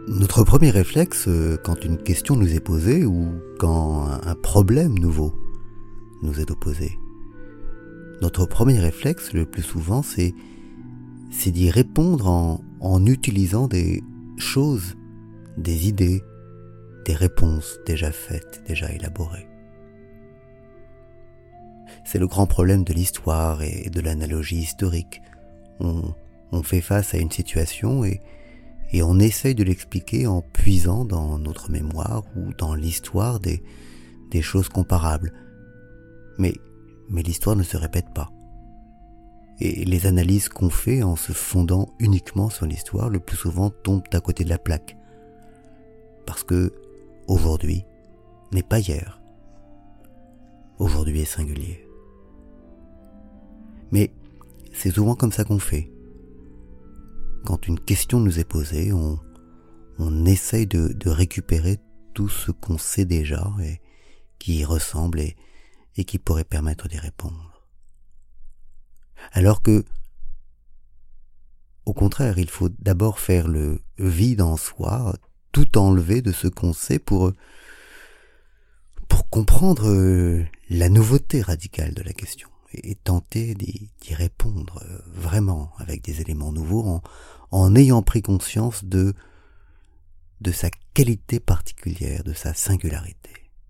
Notre premier réflexe, quand une question nous est posée ou quand un problème nouveau nous est opposé, notre premier réflexe, le plus souvent, c'est d'y répondre en utilisant des choses, des idées, des réponses déjà faites, déjà élaborées. C'est le grand problème de l'histoire et de l'analogie historique. On fait face à une situation et on essaye de l'expliquer en puisant dans notre mémoire ou dans l'histoire des choses comparables. Mais l'histoire ne se répète pas. Et les analyses qu'on fait en se fondant uniquement sur l'histoire, le plus souvent tombent à côté de la plaque. Parce que aujourd'hui n'est pas hier. Aujourd'hui est singulier. Mais c'est souvent comme ça qu'on fait. Quand une question nous est posée, on essaye de récupérer tout ce qu'on sait déjà et qui y ressemble et qui pourrait permettre d'y répondre. Alors que, au contraire, il faut d'abord faire le vide en soi, tout enlever de ce qu'on sait pour comprendre la nouveauté radicale de la question et tenter d'y répondre vraiment avec des éléments nouveaux en ayant pris conscience de sa qualité particulière, de sa singularité.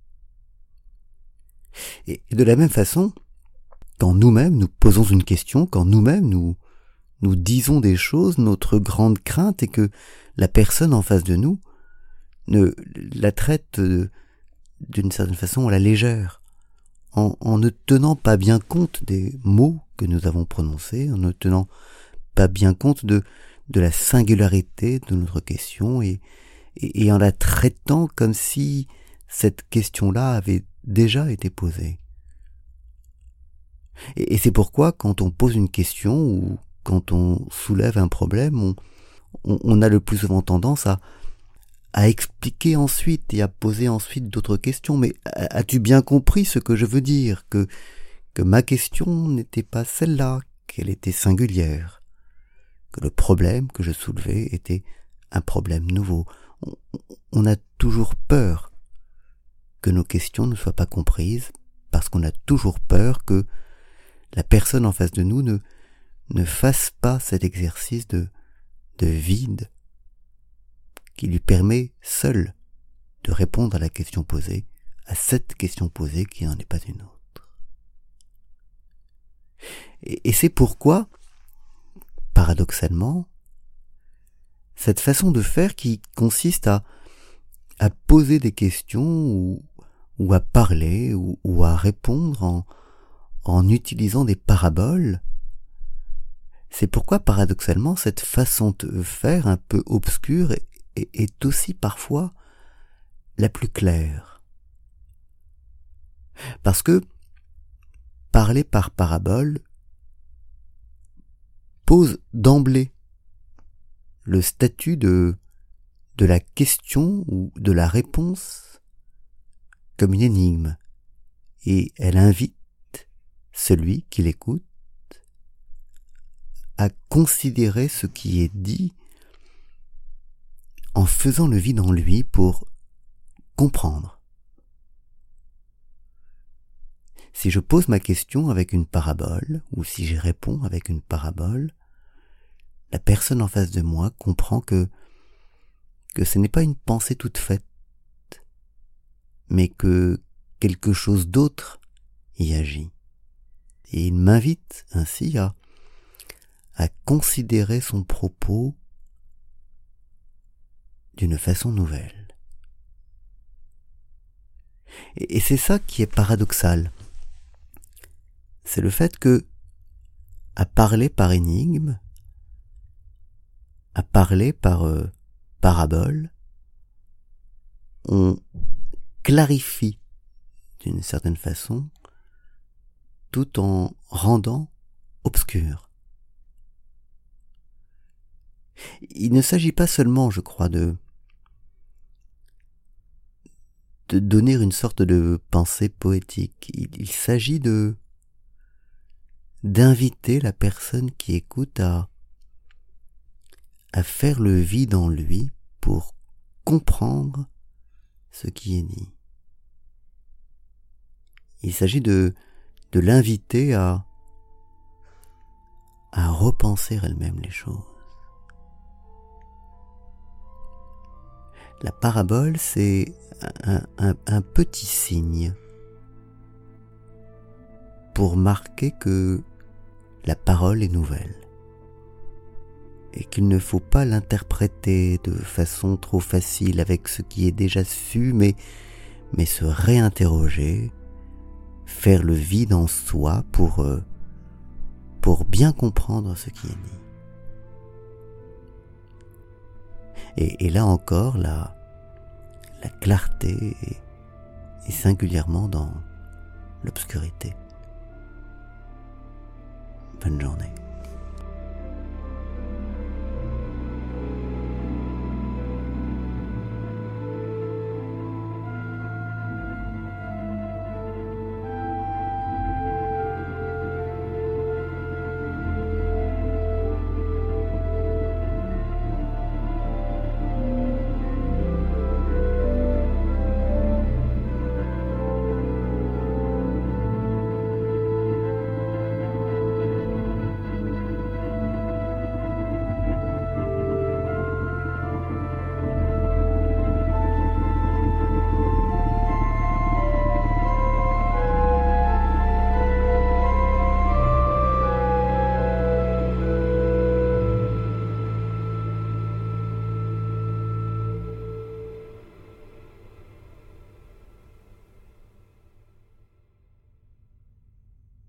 Et de la même façon, quand nous-mêmes nous posons une question, quand nous-mêmes nous disons des choses, notre grande crainte est que la personne en face de nous ne la traite d'une certaine façon à la légère, en ne tenant pas bien compte des mots que nous avons prononcés, en ne tenant pas bien compte de la singularité de notre question et en la traitant comme si cette question-là avait déjà été posée. Et c'est pourquoi quand on pose une question ou quand on soulève un problème, on a le plus souvent tendance à expliquer ensuite et à poser ensuite d'autres questions. Mais as-tu bien compris ce que je veux dire, que ma question n'était pas celle-là, qu'elle était singulière, que le problème que je soulevais était un problème nouveau. On a toujours peur que nos questions ne soient pas comprises, parce qu'on a toujours peur que la personne en face de nous ne fasse pas cet exercice de vide qui lui permet seul de répondre à la question posée, à cette question posée qui n'en est pas une autre. Et c'est pourquoi, paradoxalement, cette façon de faire qui consiste à poser des questions ou à parler ou à répondre en utilisant des paraboles, c'est pourquoi paradoxalement cette façon de faire un peu obscure est aussi parfois la plus claire. Parce que parler par parabole pose d'emblée le statut de la question ou de la réponse comme une énigme, et elle invite celui qui l'écoute à considérer ce qui est dit en faisant le vide en lui pour comprendre. Si je pose ma question avec une parabole, ou si j'y réponds avec une parabole, la personne en face de moi comprend que ce n'est pas une pensée toute faite, mais que quelque chose d'autre y agit. Et il m'invite ainsi à considérer son propos d'une façon nouvelle. Et c'est ça qui est paradoxal. C'est le fait que, à parler par énigme, à parler par parabole, on clarifie d'une certaine façon tout en rendant obscur. Il ne s'agit pas seulement, je crois, de donner une sorte de pensée poétique. Il s'agit d'inviter la personne qui écoute à faire le vide en lui pour comprendre ce qui est dit. Il s'agit de l'inviter à repenser elle-même les choses. La parabole, c'est un petit signe pour marquer que la parole est nouvelle et qu'il ne faut pas l'interpréter de façon trop facile avec ce qui est déjà su, mais se réinterroger, faire le vide en soi pour bien comprendre ce qui est dit. Et là encore, la clarté est singulièrement dans l'obscurité. Bonne journée.